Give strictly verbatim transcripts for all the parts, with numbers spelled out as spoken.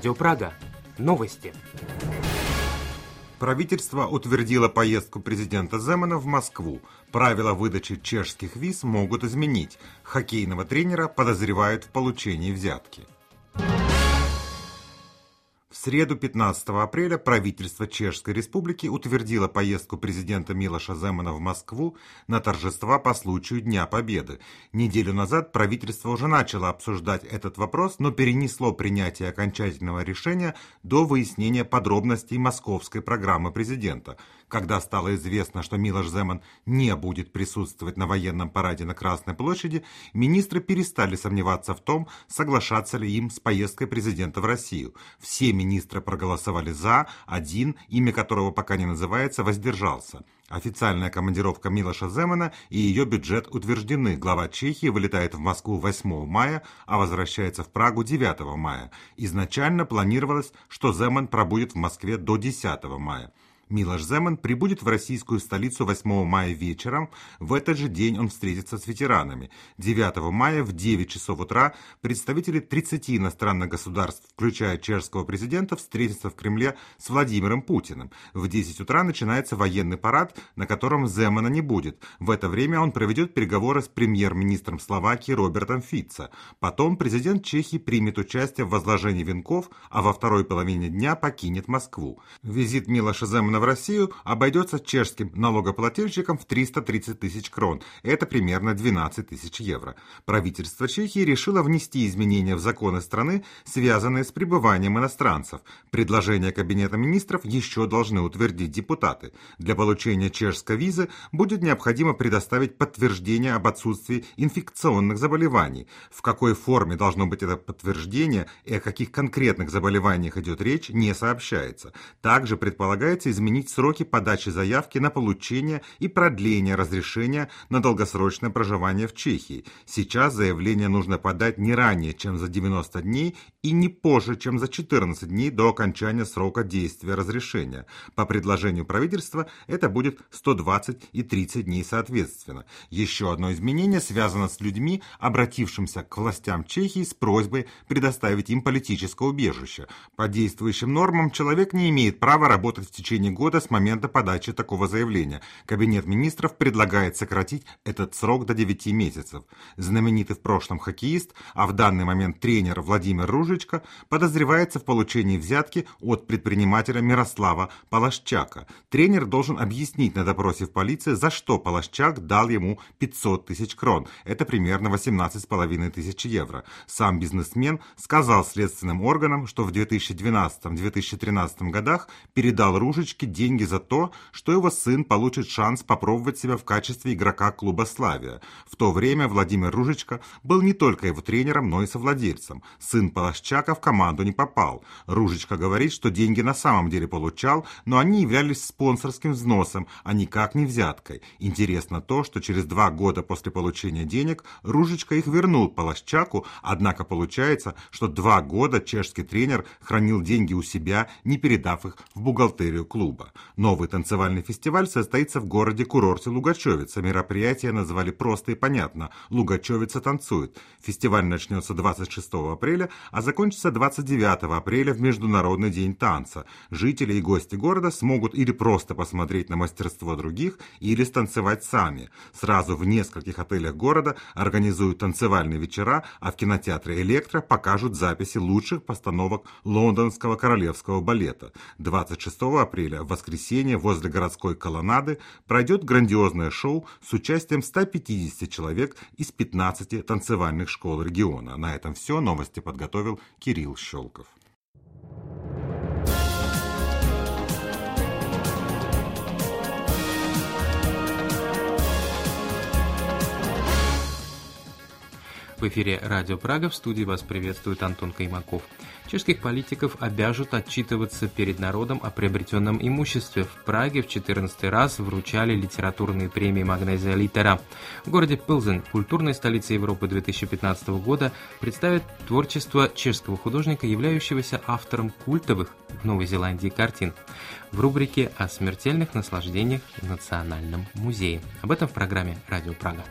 Радио Прага. Новости. Правительство утвердило поездку президента Земана в Москву. Правила выдачи чешских виз могут изменить. Хоккейного тренера подозревают в получении взятки. В среду, пятнадцатого апреля, правительство Чешской Республики утвердило поездку президента Милоша Земана в Москву на торжества по случаю Дня Победы. Неделю назад правительство уже начало обсуждать этот вопрос, но перенесло принятие окончательного решения до выяснения подробностей московской программы президента. Когда стало известно, что Милош Земан не будет присутствовать на военном параде на Красной площади, министры перестали сомневаться в том, соглашаться ли им с поездкой президента в Россию. Все министры проголосовали «за», один, имя которого пока не называется, воздержался. Официальная командировка Милоша Земана и ее бюджет утверждены. Глава Чехии вылетает в Москву восьмого мая, а возвращается в Прагу девятого мая. Изначально планировалось, что Земан пробудет в Москве до десятого мая. Милош Земан прибудет в российскую столицу восьмого мая вечером. В этот же день он встретится с ветеранами. девятого мая в девять часов утра представители тридцати иностранных государств, включая чешского президента, встретятся в Кремле с Владимиром Путиным. В десять утра начинается военный парад, на котором Земана не будет. В это время он проведет переговоры с премьер-министром Словакии Робертом Фицо. Потом президент Чехии примет участие в возложении венков, а во второй половине дня покинет Москву. Визит Милоша Земана в Россию обойдется чешским налогоплательщикам в триста тридцать тысяч крон. Это примерно двенадцать тысяч евро. Правительство Чехии решило внести изменения в законы страны, связанные с пребыванием иностранцев. Предложение Кабинета министров еще должны утвердить депутаты. Для получения чешской визы будет необходимо предоставить подтверждение об отсутствии инфекционных заболеваний. В какой форме должно быть это подтверждение и о каких конкретных заболеваниях идет речь, не сообщается. Также предполагается изменить сроки подачи заявки на получение и продление разрешения на долгосрочное проживание в Чехии. Сейчас заявление нужно подать не ранее, чем за девяносто дней и не позже, чем за четырнадцать дней до окончания срока действия разрешения. По предложению правительства это будет сто двадцать и тридцать дней соответственно. Еще одно изменение связано с людьми, обратившимися к властям Чехии с просьбой предоставить им политическое убежище. По действующим нормам человек не имеет права работать в течение года года с момента подачи такого заявления. Кабинет министров предлагает сократить этот срок до девяти месяцев. Знаменитый в прошлом хоккеист, а в данный момент тренер Владимир Ружичка, подозревается в получении взятки от предпринимателя Мирослава Полощака. Тренер должен объяснить на допросе в полиции, за что Полощак дал ему пятьсот тысяч крон. Это примерно восемнадцать с половиной тысяч евро. Сам бизнесмен сказал следственным органам, что в две тысячи двенадцатом — две тысячи тринадцатом годах передал Ружичке деньги за то, что его сын получит шанс попробовать себя в качестве игрока клуба «Славия». В то время Владимир Ружичка был не только его тренером, но и совладельцем. Сын Полощака в команду не попал. Ружичка говорит, что деньги на самом деле получал, но они являлись спонсорским взносом, а никак не взяткой. Интересно то, что через два года после получения денег Ружичка их вернул Полощаку, однако получается, что два года чешский тренер хранил деньги у себя, не передав их в бухгалтерию клуба. Новый танцевальный фестиваль состоится в городе-курорте Лугачевица. Мероприятие назвали просто и понятно – «Лугачевица танцует». Фестиваль начнется двадцать шестого апреля, а закончится двадцать девятого апреля в Международный день танца. Жители и гости города смогут или просто посмотреть на мастерство других, или станцевать сами. Сразу в нескольких отелях города организуют танцевальные вечера, а в кинотеатре «Электро» покажут записи лучших постановок лондонского королевского балета. двадцать шестого апреля в воскресенье возле городской колоннады пройдет грандиозное шоу с участием ста пятидесяти человек из пятнадцати танцевальных школ региона. На этом все. Новости подготовил Кирилл Щелков. В эфире Радио Прага, в студии вас приветствует Антон Каймаков. Чешских политиков обяжут отчитываться перед народом о приобретенном имуществе. В Праге в четырнадцатый раз вручали литературные премии Магнезия Литера. В городе Пилзен, культурной столице Европы две тысячи пятнадцатого года, представят творчество чешского художника, являющегося автором культовых в Новой Зеландии картин. В рубрике о смертельных наслаждениях в Национальном музее. Об этом в программе Радио Прага.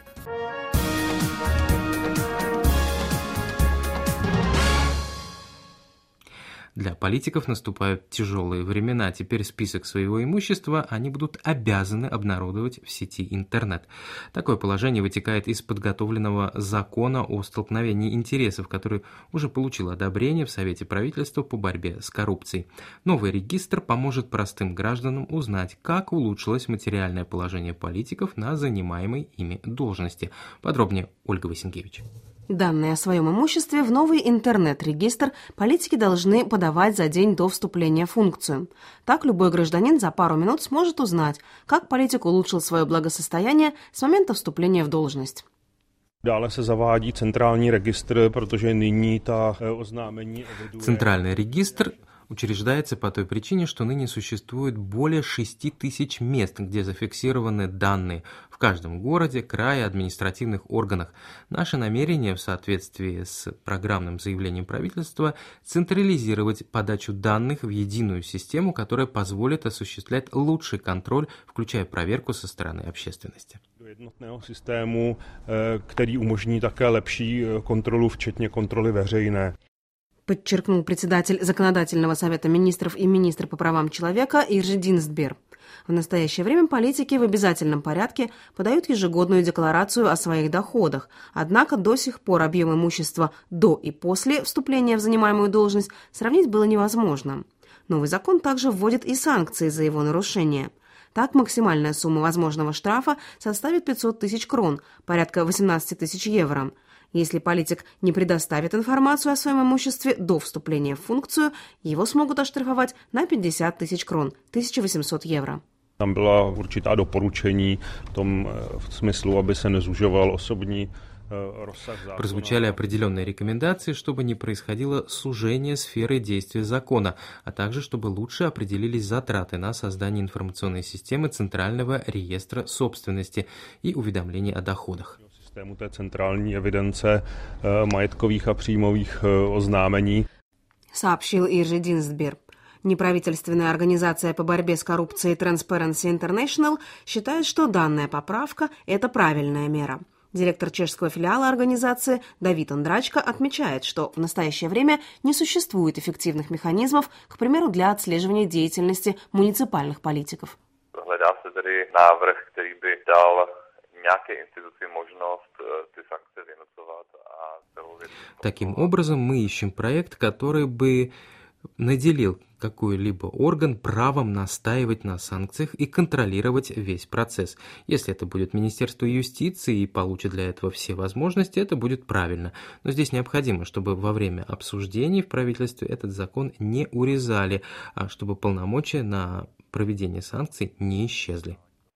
Для политиков наступают тяжелые времена. Теперь список своего имущества они будут обязаны обнародовать в сети интернет. Такое положение вытекает из подготовленного закона о столкновении интересов, который уже получил одобрение в Совете правительства по борьбе с коррупцией. Новый регистр поможет простым гражданам узнать, как улучшилось материальное положение политиков на занимаемой ими должности. Подробнее Ольга Васенкевич. Данные о своем имуществе в новый интернет-регистр политики должны подавать за день до вступления в функцию. Так любой гражданин за пару минут сможет узнать, как политик улучшил свое благосостояние с момента вступления в должность. Dále se zavádí centrální registr, protože nyní ta oznámení eviduje. Центральный регистр учреждается по той причине, что ныне существует более шести тысяч мест, где зафиксированы данные в каждом городе, крае, административных органах. Наше намерение в соответствии с программным заявлением правительства централизировать подачу данных в единую систему, которая позволит осуществлять лучший контроль, включая проверку со стороны общественности. Do jednotného systému, který umožní také lepší kontrolu, včetně kontroly veřejné. Подчеркнул председатель Законодательного совета министров и министр по правам человека Иржи Динстбер. В настоящее время политики в обязательном порядке подают ежегодную декларацию о своих доходах, однако до сих пор объем имущества до и после вступления в занимаемую должность сравнить было невозможно. Новый закон также вводит и санкции за его нарушение. Так, максимальная сумма возможного штрафа составит пятьсот тысяч крон, порядка восемнадцать тысяч евро. Если политик не предоставит информацию о своем имуществе до вступления в функцию, его смогут оштрафовать на пятьдесят тысяч крон, тысяча восемьсот евро. Tam byla určitá doporučení v tom v smyslu, aby se nezužoval osobní rozsah zákona. Прозвучали определенные рекомендации, чтобы не происходило сужение сферы действия закона, а также чтобы лучше определились затраты на создание информационной системы Центрального реестра собственности и уведомления о доходах. Systému té centrální evidence majetkových a příjmových ознамений. Сообщил Иржи Динстбер. Неправительственная организация по борьбе с коррупцией Transparency International считает, что данная поправка – это правильная мера. Директор чешского филиала организации Давид Ондрачко отмечает, что в настоящее время не существует эффективных механизмов, к примеру, для отслеживания деятельности муниципальных политиков. Hledá se tedy návrh, který by dal nějaké instituci možnost ty sankce vynucovat a celou věc. Таким образом, мы ищем проект, который бы наделил какой-либо орган правом настаивать на санкциях и контролировать весь процесс. Если это будет Министерство юстиции и получит для этого все возможности, это будет правильно. Но здесь необходимо, чтобы во время обсуждений в правительстве этот закон не урезали, а чтобы полномочия на проведение санкций не исчезли.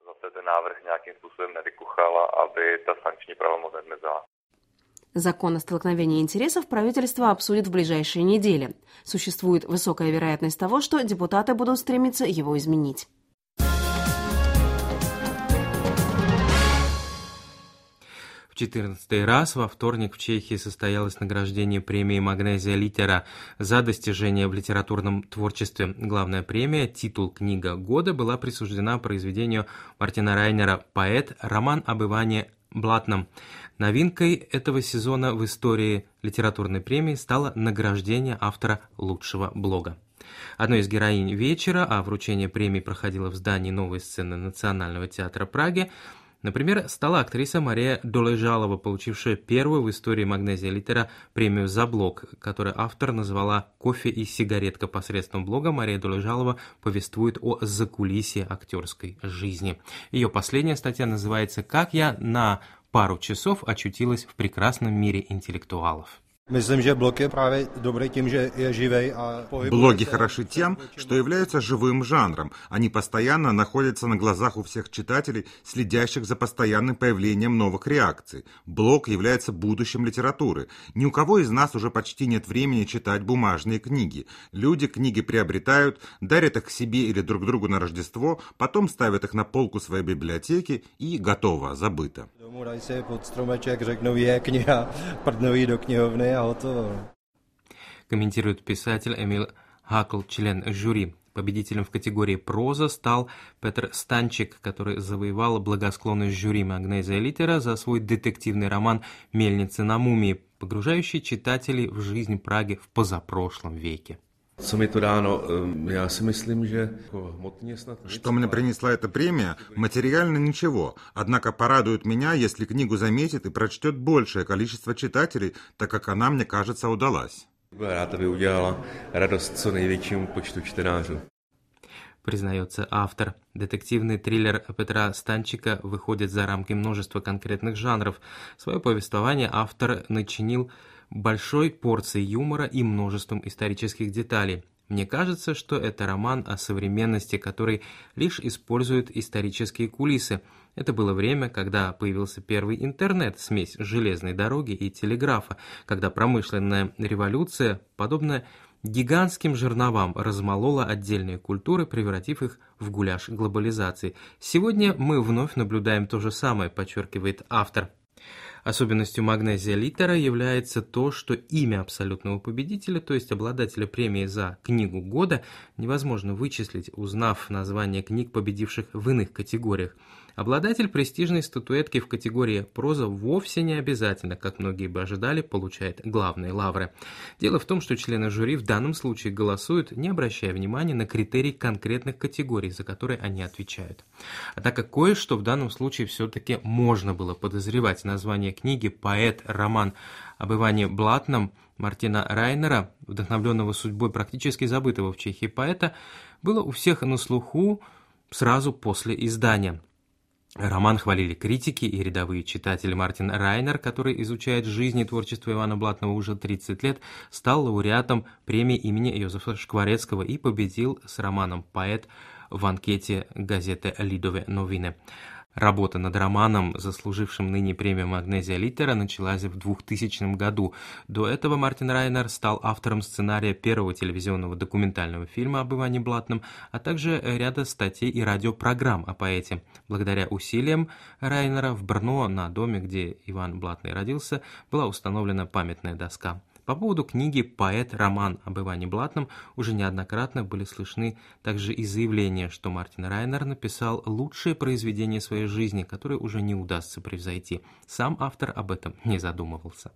Закон о столкновении интересов правительство обсудит в ближайшие недели. Существует высокая вероятность того, что депутаты будут стремиться его изменить. В четырнадцатый раз во вторник в Чехии состоялось награждение премии «Магнезия Литера» за достижения в литературном творчестве. Главная премия, титул «Книга года», была присуждена произведению Мартина Райнера «Поэт. Роман об Иване Блатном». Новинкой этого сезона в истории литературной премии стало награждение автора лучшего блога. Одной из героинь вечера, а вручение премии проходило в здании новой сцены Национального театра Праги, например, стала актриса Мария Долежалова, получившая первую в истории «Магнезия Литера» премию за блог, которую автор назвала «Кофе и сигаретка». Посредством блога Мария Долежалова повествует о закулисье актерской жизни. Ее последняя статья называется «Как я на пару часов очутилась в прекрасном мире интеллектуалов». Myslím, že blog je právě dobrý tím, že je živej a Блоги хороши тем, что являются живым жанром. Они постоянно находятся на глазах у всех читателей, следящих за постоянным появлением новых реакций. Блог является будущим литературы. Ни у кого из нас уже почти нет времени читать бумажные книги. Люди книги приобретают, дарят их себе или друг другу на Рождество, потом ставят их на полку своей библиотеки и готово, забыто. Domů dají si pod stromeček, řeknou je kniha, prdnou jí do knihovny a hotovo. Комментирует писатель Эмил Хакл, член жюри. Победителем в категории проза стал Петр Станчик, который завоевал благосклонность жюри «Магнезия Литера» за свой детективный роман «Мельницы на мумии», погружающий читателей в жизнь Праги в позапрошлом веке. Что мне принесла эта премия? Материально ничего. Однако порадует меня, если книгу заметит и прочтет большее количество читателей, так как она, мне кажется, удалась. Признается автор. Детективный триллер Петра Станчика выходит за рамки множества конкретных жанров. Свое повествование автор начинил большой порцией юмора и множеством исторических деталей. Мне кажется, что это роман о современности, который лишь использует исторические кулисы. Это было время, когда появился первый интернет, смесь железной дороги и телеграфа, когда промышленная революция, подобно гигантским жерновам, размолола отдельные культуры, превратив их в гуляш глобализации. Сегодня мы вновь наблюдаем то же самое, подчеркивает автор. Особенностью Magnesia Litera является то, что имя абсолютного победителя, то есть обладателя премии за книгу года, невозможно вычислить, узнав название книг, победивших в иных категориях. Обладатель престижной статуэтки в категории проза вовсе не обязательно, как многие бы ожидали, получает главные лавры. Дело в том, что члены жюри в данном случае голосуют, не обращая внимания на критерии конкретных категорий, за которые они отвечают. Однако кое-что в данном случае все-таки можно было подозревать. Название книги «Поэт-роман об Иване Блатном» Мартина Райнера, вдохновленного судьбой практически забытого в Чехии поэта, было у всех на слуху сразу после издания. Роман хвалили критики и рядовые читатели. Мартин Райнер, который изучает жизнь и творчество Ивана Блатного уже тридцать лет, стал лауреатом премии имени Йозефа Шкварецкого и победил с романом «Поэт» в анкете газеты «Лидове новины». Работа над романом, заслужившим ныне премию Magnesia Litera, началась в двухтысячном году. До этого Мартин Райнер стал автором сценария первого телевизионного документального фильма об Иване Блатном, а также ряда статей и радиопрограмм о поэте. Благодаря усилиям Райнера в Брно, на доме, где Иван Блатный родился, была установлена памятная доска. По поводу книги «Поэт-роман об Иване Блатном» уже неоднократно были слышны также и заявления, что Мартин Райнер написал лучшее произведение своей жизни, которое уже не удастся превзойти. Сам автор об этом не задумывался.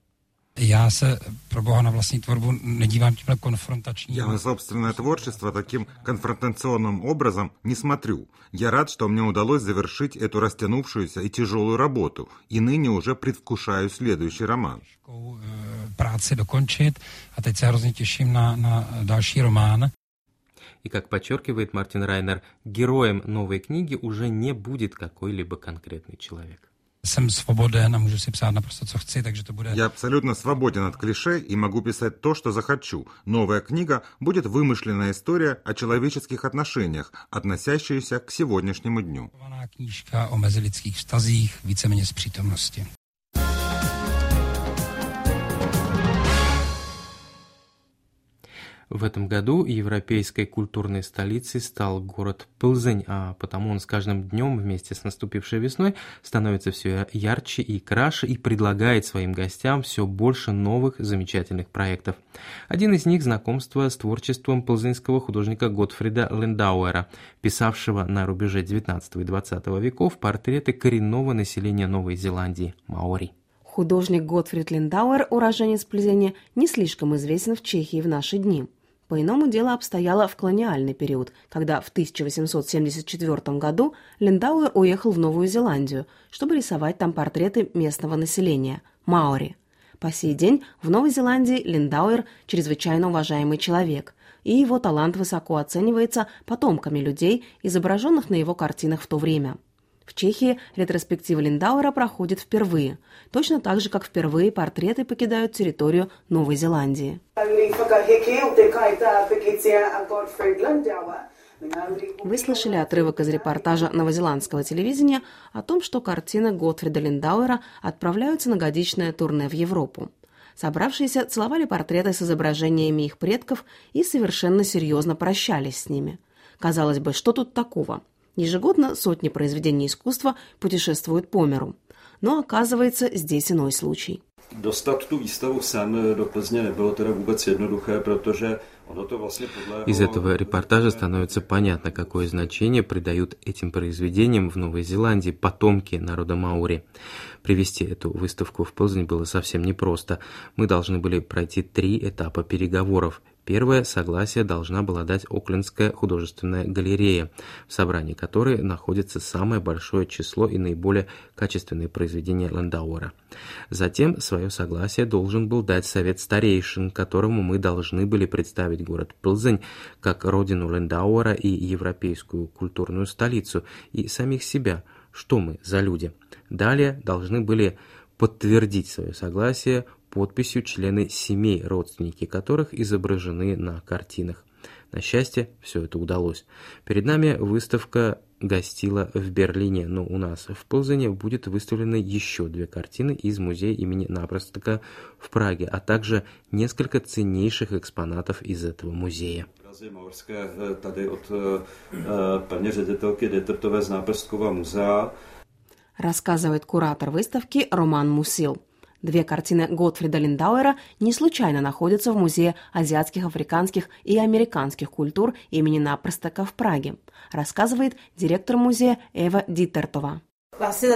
Я se pro boha na vlastní tvorbu nedívám tímhle konfrontačním. Я на собственное творчество таким конфронтационным образом не смотрю. Я рад, что мне удалось завершить эту растянувшуюся и тяжелую работу, и ныне уже предвкушаю следующий роман. Práci dokončit a teď se hrozně těším na, na další román. И, как подчеркивает Мартин Райнер, героем новой книги уже не будет какой-либо конкретный человек. Jsem svoboden a můžu si psát naprosto, co chci, takže to bude... Я абсолютно свободен от клише и могу писать то, что захочу. Новая книга будет вымышленная история о человеческих отношениях, относящаяся к сегодняшнему дню. Knížka o mezilidských vztazích, víceméně z přítomnosti. В этом году европейской культурной столицей стал город Пилзень, а потому он с каждым днем вместе с наступившей весной становится все ярче и краше и предлагает своим гостям все больше новых замечательных проектов. Один из них – знакомство с творчеством пилзенского художника Готфрида Линдауэра, писавшего на рубеже девятнадцатого и двадцатого веков портреты коренного населения Новой Зеландии – маори. Художник Готфрид Линдауэр, уроженец Пилзеня, не слишком известен в Чехии в наши дни. По-иному дело обстояло в колониальный период, когда в тысяча восемьсот семьдесят четвёртом году Линдауэр уехал в Новую Зеландию, чтобы рисовать там портреты местного населения – маори. По сей день в Новой Зеландии Линдауэр – чрезвычайно уважаемый человек, и его талант высоко оценивается потомками людей, изображенных на его картинах в то время. В Чехии ретроспектива Линдауэра проходит впервые, точно так же, как впервые портреты покидают территорию Новой Зеландии. Вы слышали отрывок из репортажа новозеландского телевидения о том, что картины Готфрида Линдауэра отправляются на годичное турне в Европу. Собравшиеся целовали портреты с изображениями их предков и совершенно серьезно прощались с ними. Казалось бы, что тут такого? Ежегодно сотни произведений искусства путешествуют по миру. Но оказывается, здесь иной случай. Dostat tu výstavu sem do Plzně nebylo teda vůbec jednoduché, protože ono to vlastně podle... Из этого репортажа становится понятно, какое значение придают этим произведениям в Новой Зеландии потомки народа маори. Привести эту выставку в Плзень было совсем непросто. Мы должны были пройти три этапа переговоров. Первое согласие должна была дать Оклендская художественная галерея, в собрании которой находится самое большое число и наиболее качественные произведения Лендауэра. Затем свое согласие должен был дать Совет старейшин, которому мы должны были представить город Плзень как родину Лендауэра и европейскую культурную столицу, и самих себя, что мы за люди. Далее должны были подтвердить свое согласие подписью члены семей, родственники которых изображены на картинах. На счастье, все это удалось. Перед нами выставка гостила в Берлине, но у нас в Плзене будет выставлены еще две картины из музея имени Напрстека в Праге, а также несколько ценнейших экспонатов из этого музея. Tady od paní ředitelky Detertové z Náprstkova muzea. Рассказывает куратор выставки Роман Мусил. Две картины Готфрида Лендауэра не случайно находятся в Музее азиатских, африканских и американских культур имени Напрстека в Праге, рассказывает директор музея Эва Дитертова. Все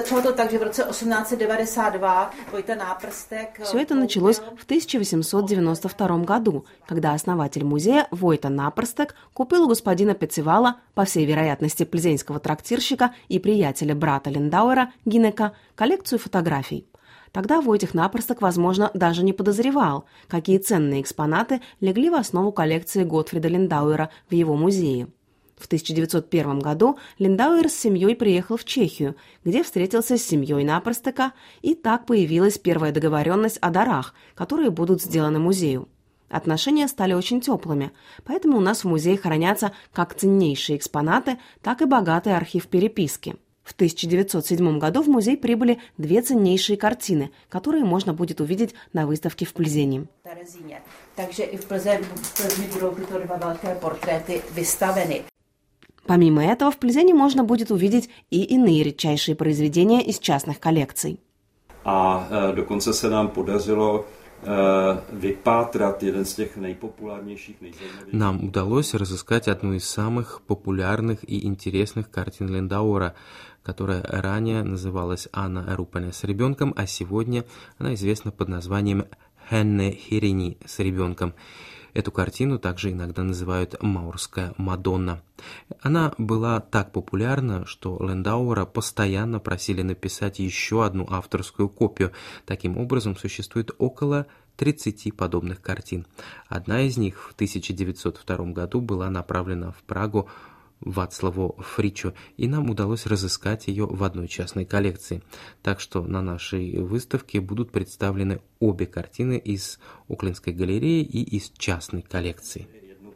это началось в тысяча восемьсот девяносто втором году, когда основатель музея Войта Напрстек купил у господина Пецевала, по всей вероятности плзенского трактирщика и приятеля брата Лендауэра, Гинека, коллекцию фотографий. Тогда Войтих Напрстек, возможно, даже не подозревал, какие ценные экспонаты легли в основу коллекции Готфрида Лендауэра в его музее. В тысяча девятьсот первом году Лендауэр с семьей приехал в Чехию, где встретился с семьей Напрстека, и так появилась первая договоренность о дарах, которые будут сделаны музею. Отношения стали очень теплыми, поэтому у нас в музее хранятся как ценнейшие экспонаты, так и богатый архив переписки. В тысяча девятьсот седьмом году в музей прибыли две ценнейшие картины, которые можно будет увидеть на выставке в Плзени. Takže i v Plzni budou tyto dva velké portréty vystaveny. Помимо этого, в Плзени можно будет увидеть и иные редчайшие произведения из частных коллекций. A dokonce se nám podařilo vypátrat jeden z těch nejpopulárnějších, nejzajímavějších. Нам удалось разыскать одну из самых популярных и интересных картин Лендауэра, которая ранее называлась «Анна Рупене с ребенком», а сегодня она известна под названием «Хенне Херини с ребенком». Эту картину также иногда называют «Маурская Мадонна». Она была так популярна, что Лендауэра постоянно просили написать еще одну авторскую копию. Таким образом, существует около тридцати подобных картин. Одна из них в тысяча девятьсот втором году была направлена в Прагу Вацлаву Фричу, и нам удалось разыскать ее в одной частной коллекции. Так что на нашей выставке будут представлены обе картины из Оклендской галереи и из частной коллекции.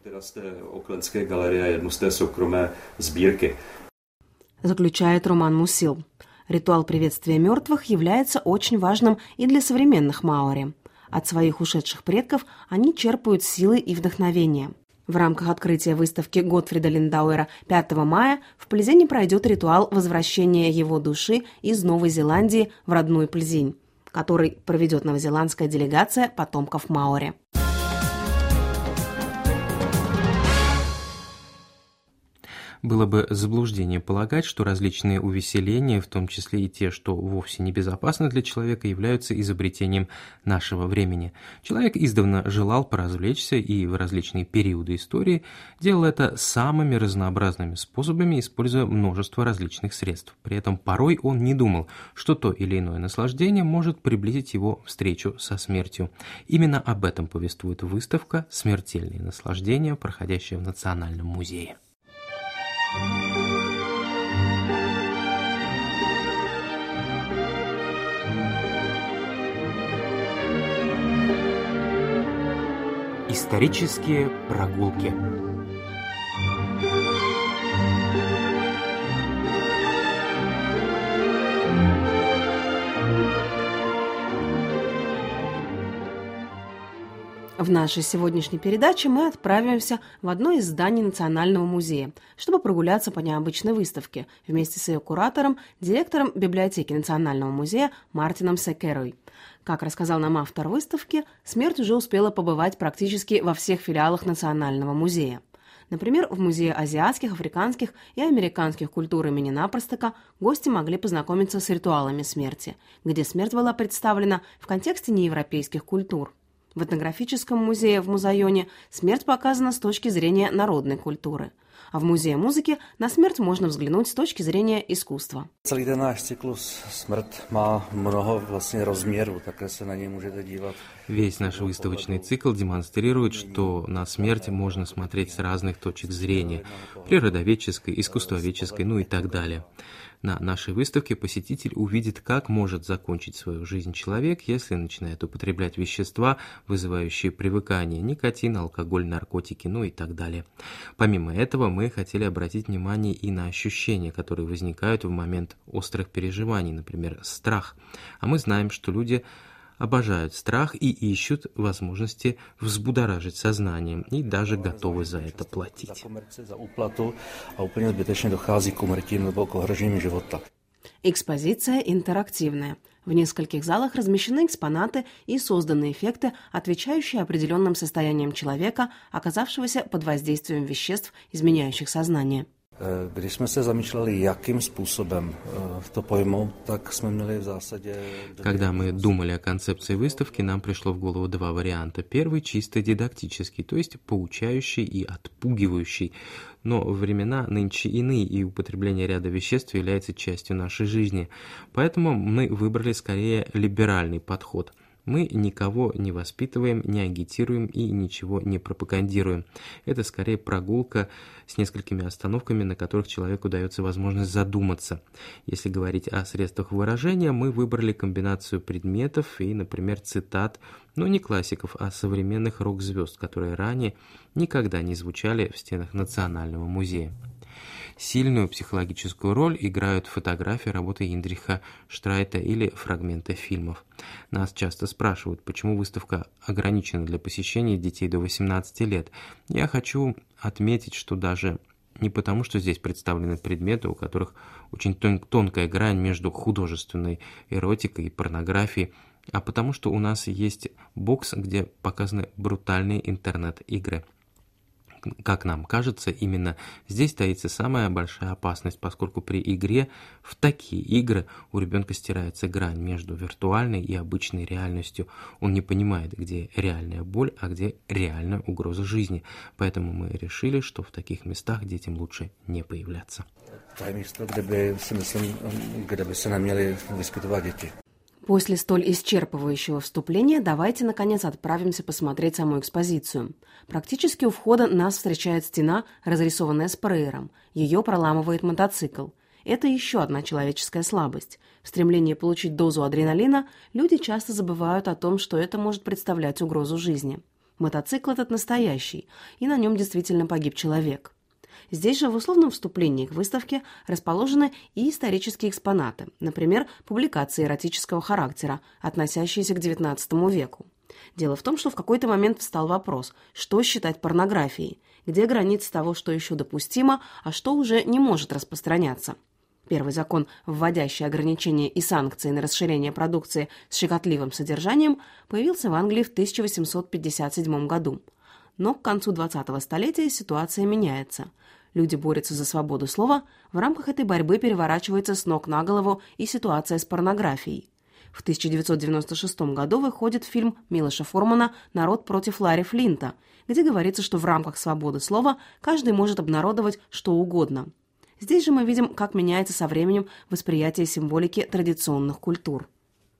Заключает Роман Мусил. Ритуал приветствия мертвых является очень важным и для современных маори. От своих ушедших предков они черпают силы и вдохновение. В рамках открытия выставки Готфрида Лендауэра пятого мая в Плзене пройдет ритуал возвращения его души из Новой Зеландии в родной Плзень, который проведет новозеландская делегация потомков маори. Было бы заблуждение полагать, что различные увеселения, в том числе и те, что вовсе не безопасны для человека, являются изобретением нашего времени. Человек издавна желал поразвлечься и в различные периоды истории делал это самыми разнообразными способами, используя множество различных средств. При этом порой он не думал, что то или иное наслаждение может приблизить его встречу со смертью. Именно об этом повествует выставка «Смертельные наслаждения», проходящая в Национальном музее. Исторические прогулки. В нашей сегодняшней передаче мы отправимся в одно из зданий Национального музея, чтобы прогуляться по необычной выставке вместе с ее куратором, директором библиотеки Национального музея Мартином Секерой. Как рассказал нам автор выставки, смерть уже успела побывать практически во всех филиалах Национального музея. Например, в Музее азиатских, африканских и американских культур имени Напрстека гости могли познакомиться с ритуалами смерти, где смерть была представлена в контексте неевропейских культур. В этнографическом музее в Музайоне смерть показана с точки зрения народной культуры. А в музее музыки на смерть можно взглянуть с точки зрения искусства. Celý ten náš cyklus smrt má mnoho vlastně rozměrů, také se na něj můžete dívat. Весь наш выставочный цикл демонстрирует, что на смерть можно смотреть с разных точек зрения – природоведческой, искусствоведческой, ну и так далее. На нашей выставке посетитель увидит, как может закончить свою жизнь человек, если начинает употреблять вещества, вызывающие привыкание, никотин, алкоголь, наркотики, ну и так далее. Помимо этого, мы хотели обратить внимание и на ощущения, которые возникают в момент острых переживаний, например, страх. А мы знаем, что люди обожают страх и ищут возможности взбудоражить сознанием и даже готовы за это платить. Экспозиция интерактивная. В нескольких залах размещены экспонаты и созданы эффекты, отвечающие определенным состояниям человека, оказавшегося под воздействием веществ, изменяющих сознание. Když jsme se zamýšleli, jakým způsobem to pojmout, tak jsme měli v zásadě... Когда мы думали о концепции выставки, нам пришло в голову два варианта. Первый чисто дидактический, то есть поучающий и отпугивающий. Но времена нынче иные, и употребление ряда веществ является частью нашей жизни. Поэтому мы выбрали скорее либеральный подход. Мы никого не воспитываем, не агитируем и ничего не пропагандируем. Это скорее прогулка с несколькими остановками, на которых человеку дается возможность задуматься. Если говорить о средствах выражения, мы выбрали комбинацию предметов и, например, цитат, но не классиков, а современных рок-звезд, которые ранее никогда не звучали в стенах Национального музея. Сильную психологическую роль играют фотографии работы Индриха Штрайта или фрагменты фильмов. Нас часто спрашивают, почему выставка ограничена для посещения детей до восемнадцати лет. Я хочу отметить, что даже не потому, что здесь представлены предметы, у которых очень тон- тонкая грань между художественной эротикой и порнографией, а потому что у нас есть бокс, где показаны брутальные интернет-игры. Как нам кажется, именно здесь таится самая большая опасность, поскольку при игре в такие игры у ребенка стирается грань между виртуальной и обычной реальностью. Он не понимает, где реальная боль, а где реальная угроза жизни. Поэтому мы решили, что в таких местах детям лучше не появляться. To je místo, kde by, si myslím, kde by se neměly vyskytovat děti. После столь исчерпывающего вступления давайте, наконец, отправимся посмотреть саму экспозицию. Практически у входа нас встречает стена, разрисованная спреером. Ее проламывает мотоцикл. Это еще одна человеческая слабость. В стремлении получить дозу адреналина люди часто забывают о том, что это может представлять угрозу жизни. Мотоцикл этот настоящий, и на нем действительно погиб человек. Здесь же в условном вступлении к выставке расположены и исторические экспонаты, например, публикации эротического характера, относящиеся к девятнадцатому веку. Дело в том, что в какой-то момент встал вопрос, что считать порнографией, где граница того, что еще допустимо, а что уже не может распространяться. Первый закон, вводящий ограничения и санкции на расширение продукции с щекотливым содержанием, появился в Англии в тысяча восемьсот пятьдесят седьмом году. Но к концу двадцатого столетия ситуация меняется. Люди борются за свободу слова, в рамках этой борьбы переворачивается с ног на голову и ситуация с порнографией. В тысяча девятьсот девяносто шестом году выходит фильм Милоша Формана «Народ против Ларри Флинта», где говорится, что в рамках свободы слова каждый может обнародовать что угодно. Здесь же мы видим, как меняется со временем восприятие символики традиционных культур.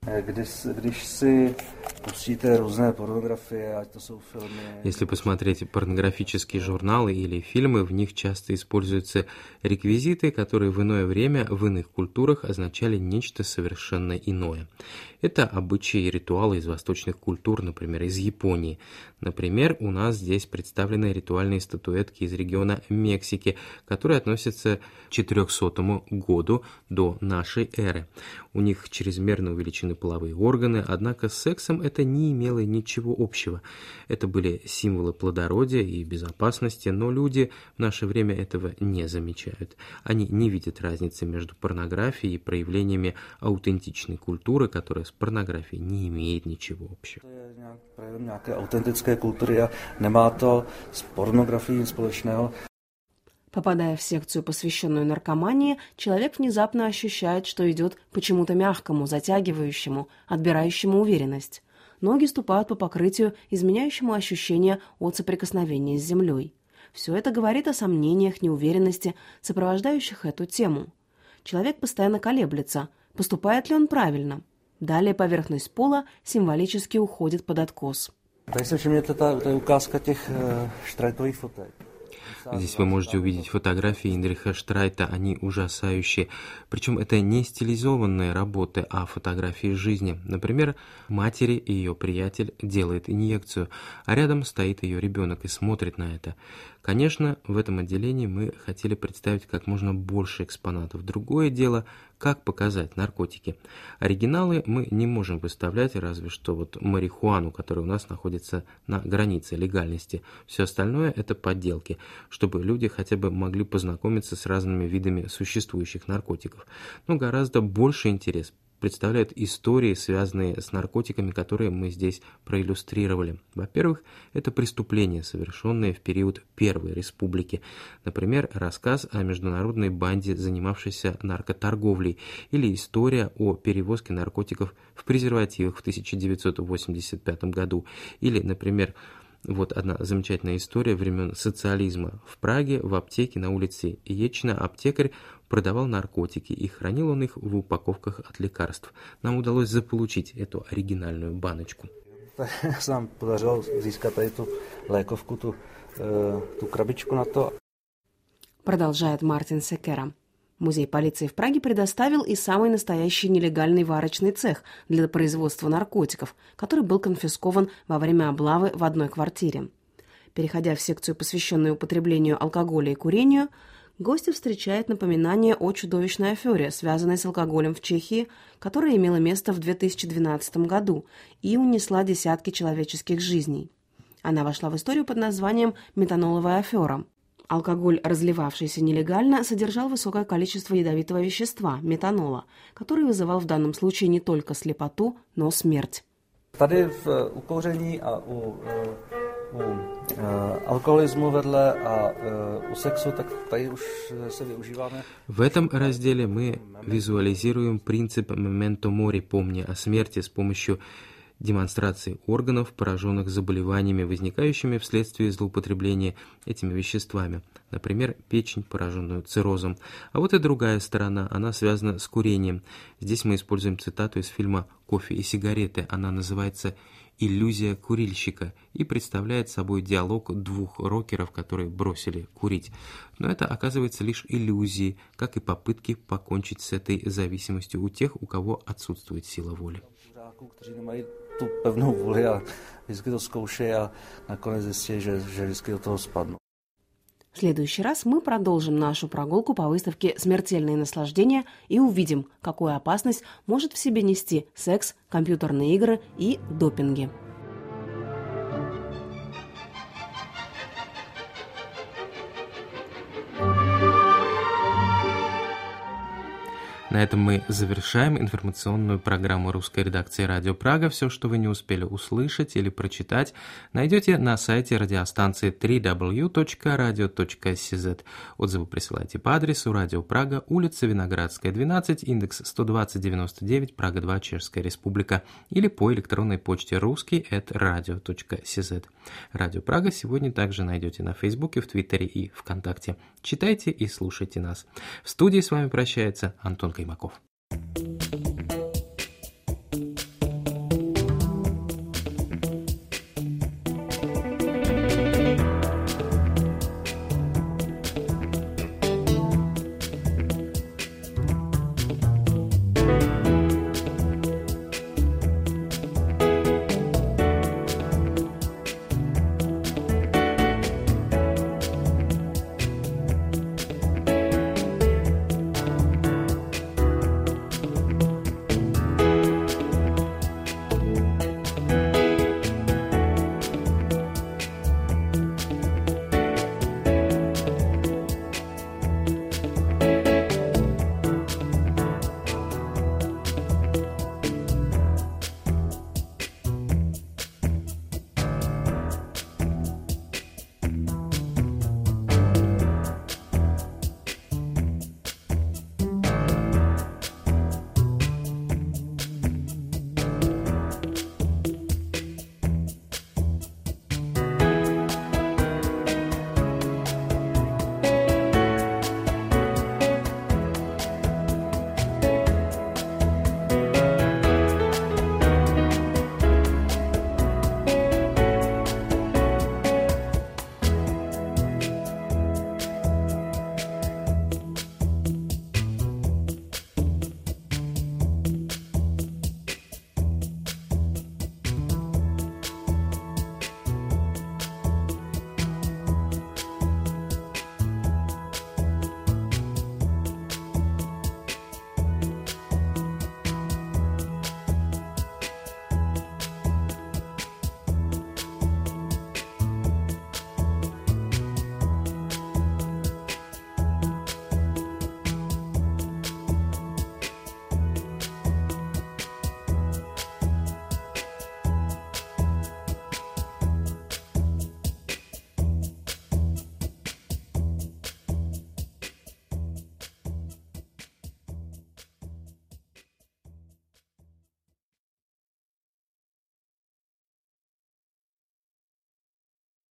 Если посмотреть порнографические журналы или фильмы, в них часто используются реквизиты, которые в иное время в иных культурах означали нечто совершенно иное. Это обычаи и ритуалы из восточных культур, например, из Японии. Например, у нас здесь представлены ритуальные статуэтки из региона Мексики, которые относятся к четырехсотому году до нашей эры. У них чрезмерно увеличены половые органы, однако с сексом это не имело ничего общего. Это были символы плодородия и безопасности, но люди в наше время этого не замечают. Они не видят разницы между порнографией и проявлениями аутентичной культуры, которая с порнографией не имеет ничего общего. Попадая в секцию, посвященную наркомании, человек внезапно ощущает, что идет по чему-то мягкому, затягивающему, отбирающему уверенность. ноги ступают по покрытию, изменяющему ощущение от соприкосновения с землей. Все это говорит о сомнениях, неуверенности, сопровождающих эту тему. Человек постоянно колеблется, поступает ли он правильно. Далее поверхность пола символически уходит под откос. Здесь вы можете увидеть фотографии Индриха Штрайта, они ужасающие. Причем это не стилизованные работы, а фотографии жизни. Например, матери и ее приятель делает инъекцию, а рядом стоит ее ребенок и смотрит на это. Конечно, в этом отделении мы хотели представить как можно больше экспонатов. Другое дело, как показать наркотики. Оригиналы мы не можем выставлять, разве что вот марихуану, которая у нас находится на границе легальности. Все остальное – это подделки, чтобы люди хотя бы могли познакомиться с разными видами существующих наркотиков. Но гораздо больше интерес представляют истории, связанные с наркотиками, которые мы здесь проиллюстрировали. Во-первых, это преступления, совершенные в период Первой Республики. Например, рассказ о международной банде, занимавшейся наркоторговлей, или история о перевозке наркотиков в презервативах в тысяча девятьсот восемьдесят пятом году. Или, например, вот одна замечательная история времен социализма. В Праге в аптеке на улице Ечна аптекарь продавал наркотики, и хранил он их в упаковках от лекарств. Нам удалось заполучить эту оригинальную баночку. Сам podařilo získat tady tu lékovku, tu, tu krabičku na to. Продолжает Мартин Секера. Музей полиции в Праге предоставил и самый настоящий нелегальный варочный цех для производства наркотиков, который был конфискован во время облавы в одной квартире. Переходя в секцию, посвященную употреблению алкоголя и курению, гости встречают напоминание о чудовищной афере, связанной с алкоголем в Чехии, которая имела место в две тысячи двенадцатом году и унесла десятки человеческих жизней. Она вошла в историю под названием «Метаноловая афера». Алкоголь, разливавшийся нелегально, содержал высокое количество ядовитого вещества – метанола, который вызывал в данном случае не только слепоту, но смерть. Tady v u kouření a u, u alkoholismu vedle a u sexu, tak tady už se využíváme. В этом разделе мы визуализируем принцип «memento mori» – помни о смерти с помощью демонстрации органов, пораженных заболеваниями, возникающими вследствие злоупотребления этими веществами. Например, печень, пораженную циррозом. А вот и другая сторона, она связана с курением. Здесь мы используем цитату из фильма «Кофе и сигареты». Она называется «Иллюзия курильщика» и представляет собой диалог двух рокеров, которые бросили курить. Но это оказывается лишь иллюзией, как и попытки покончить с этой зависимостью у тех, у кого отсутствует сила воли. Tu pevnou vůli a vždycky to zkoušejí a nakonec zjistí, že, že vždycky do toho spadnou. В следующий раз мы продолжим нашу прогулку по выставке «Смертельные наслаждения» и увидим, какую опасность может в себе нести секс, компьютерные игры и допинги. На этом мы завершаем информационную программу русской редакции «Радио Прага». Все, что вы не успели услышать или прочитать, найдете на сайте радиостанции дабл ю дабл ю дабл ю точка радио точка си зет. Отзывы присылайте по адресу Радио Прага, улица Виноградская, двенадцать, индекс сто двадцать девяносто девять, Прага два, Чешская Республика, или по электронной почте русский эт радио точка си зет. Радио Прага сегодня также найдете на Фейсбуке, в Твиттере и ВКонтакте. Читайте и слушайте нас. В студии с вами прощается Антон Каймаков.